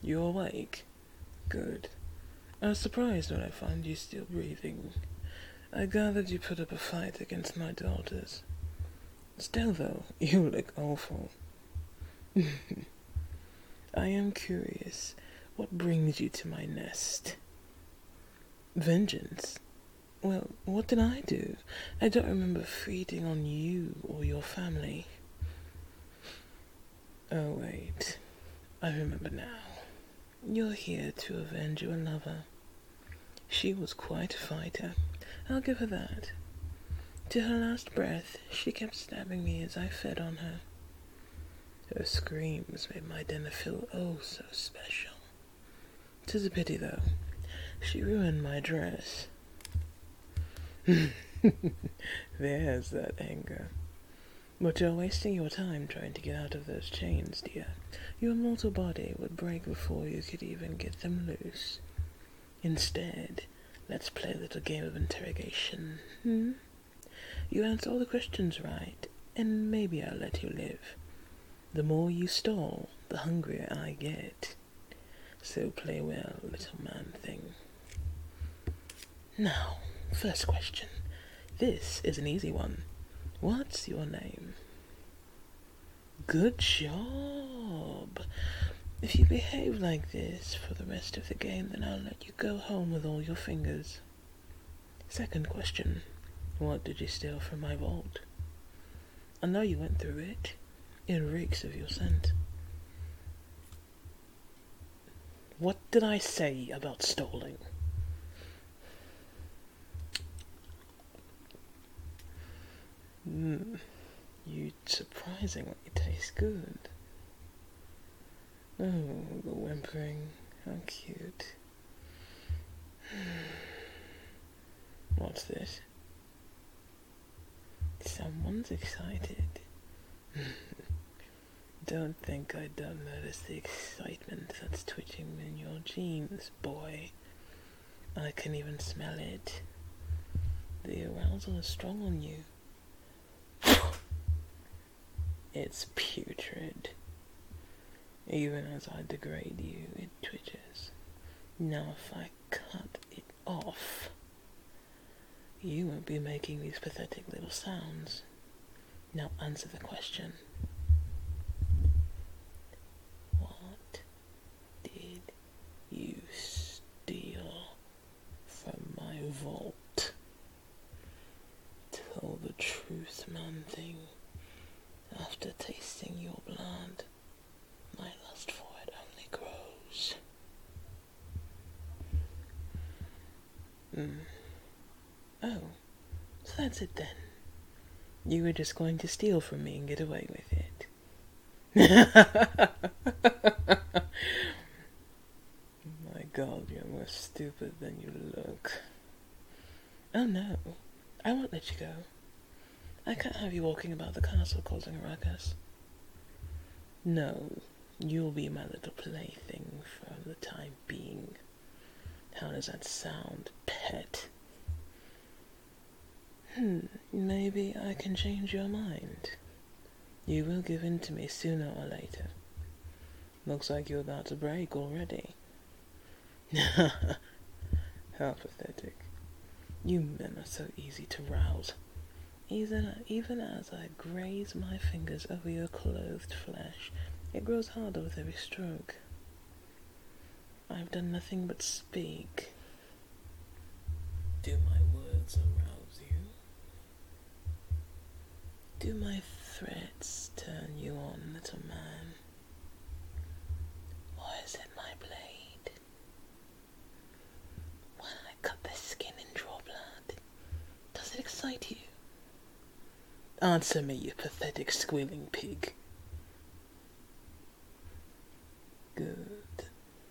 You awake? Good. I was surprised when I found you still breathing. I gathered you put up a fight against my daughters. Still though, you look awful. I am curious, what brings you to my nest? Vengeance? Well, what did I do? I don't remember feeding on you or your family. Oh wait, I remember now. You're here to avenge your lover. She was quite a fighter, I'll give her that. To her last breath, she kept stabbing me as I fed on her. Her screams made my dinner feel oh so special. 'Tis a pity, though. She ruined my dress. There's that anger. But you're wasting your time trying to get out of those chains, dear. Your mortal body would break before you could even get them loose. Instead, let's play a little game of interrogation. You answer all the questions right, and maybe I'll let you live. The more you stall, the hungrier I get. So play well, little man thing. Now, first question. This is an easy one. What's your name? Good job. If you behave like this for the rest of the game, then I'll let you go home with all your fingers. Second question. What did you steal from my vault? I know you went through it. It reeks of your scent. What did I say about stalling? You surprisingly taste good. Oh, the whimpering. How cute. What's this? Someone's excited. Don't think I don't notice the excitement that's twitching in your jeans, boy. I can even smell it. The arousal is strong on you. It's putrid. Even as I degrade you, it twitches. Now if I cut it off, you won't be making these pathetic little sounds. Now answer the question. What did you steal from my vault? Tell the truth, man thing. After tasting your blood, my lust for it only grows. Oh, so that's it then. You were just going to steal from me and get away with it. My God, you're more stupid than you look. Oh no, I won't let you go. I can't have you walking about the castle causing a ruckus. No, you'll be my little plaything for the time being. How does that sound, pet? Maybe I can change your mind. You will give in to me sooner or later. Looks like you're about to break already. How pathetic. You men are so easy to rouse. Even as I graze my fingers over your clothed flesh, it grows harder with every stroke. I've done nothing but speak. Do my words arouse you? Do my threats turn you on, little man? Or is it my blade? When I cut the skin and draw blood, does it excite you? Answer me, you pathetic squealing pig. Good.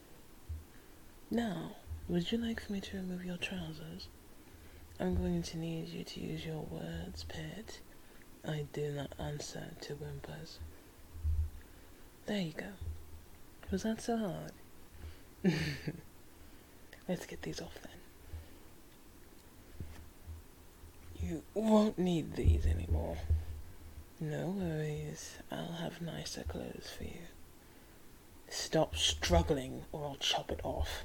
Now, would you like for me to remove your trousers? I'm going to need you to use your words, pet. I do not answer to whimpers. There you go. Was that so hard? Let's get these off then. You won't need these anymore. No worries, I'll have nicer clothes for you. Stop struggling or I'll chop it off.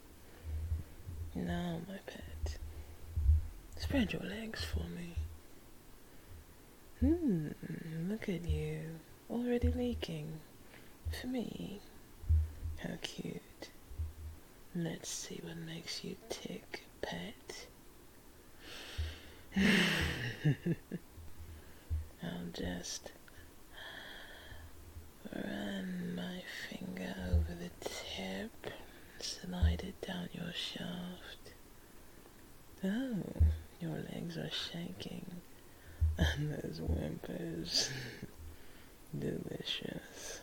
Now, my pet, spread your legs for me. Look at you, already leaking. For me? How cute. Let's see what makes you tick, pet. I'll just run my finger over the tip, slide it down your shaft. Oh, your legs are shaking, and those whimpers. Delicious.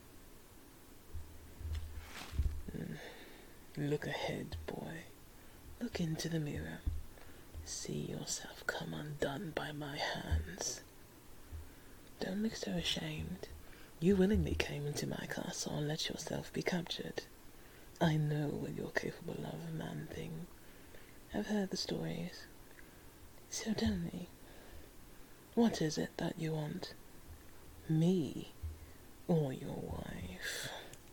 Look ahead, boy. Look into the mirror. See yourself come undone by my hands. Don't look so ashamed. You willingly came into my castle and let yourself be captured. I know what you're capable of, man-thing. I've heard the stories. So tell me, what is it that you want? Me or your wife?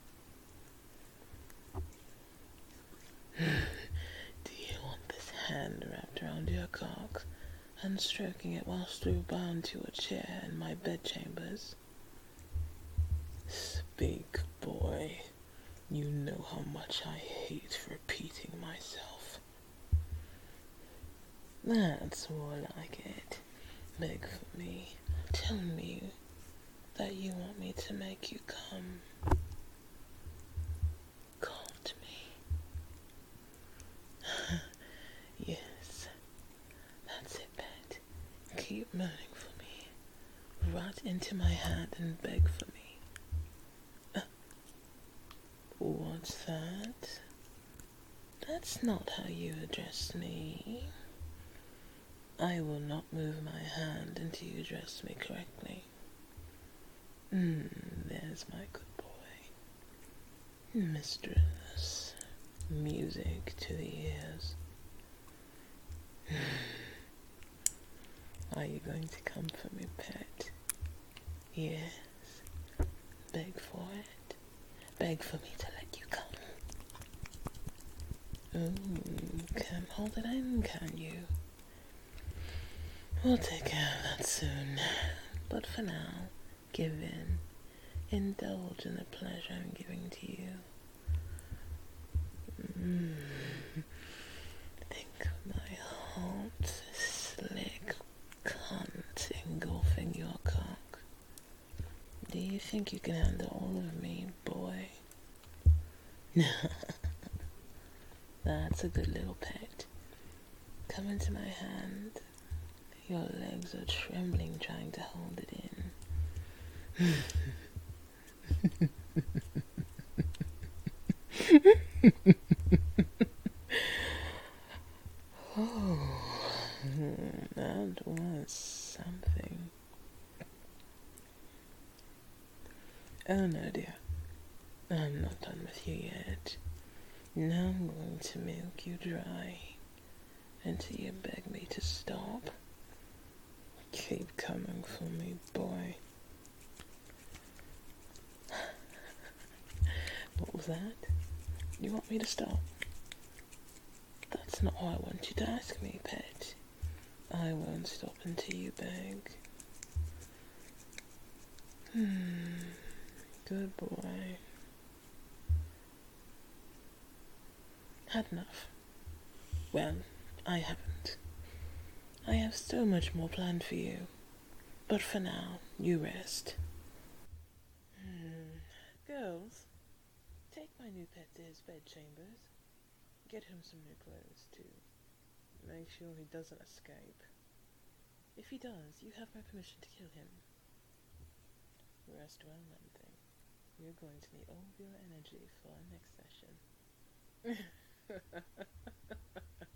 Do you want this hand wrapped around your cock and stroking it whilst you're bound to a chair in my bedchambers? Speak, boy. You know how much I hate repeating myself. That's more like it. Beg for me. Tell me that you want me to make you come. Call to me. Yes, that's it, pet. Keep moaning for me. Right into my hand and beg for me. What's that? That's not how you address me. I will not move my hand until you address me correctly. There's my good boy. Mistress, music to the ears. Are you going to come for me, pet? Yes. Beg for it. Beg for me to let you come. Can't hold it in, can you? We'll take care of that soon. But for now, give in. Indulge in the pleasure I'm giving to you. Think of my hot, slick cunt engulfing your cock. Do you think you can handle all of me, boy? That's a good little pet. Come into my hand. Your legs are trembling trying to hold it in. Oh, that was something. Oh no, dear. I'm not done with you yet. Now I'm going to milk you dry until you beg me to stop. Keep coming for me, boy. What was that? You want me to stop? That's not what I want you to ask me, pet. I won't stop until you beg. Good boy. Had enough? Well, I haven't. I have so much more planned for you. But for now, you rest. Girls, take my new pet to his bedchambers. Get him some new clothes, too. Make sure he doesn't escape. If he does, you have my permission to kill him. Rest well, man-thing. You're going to need all of your energy for our next session.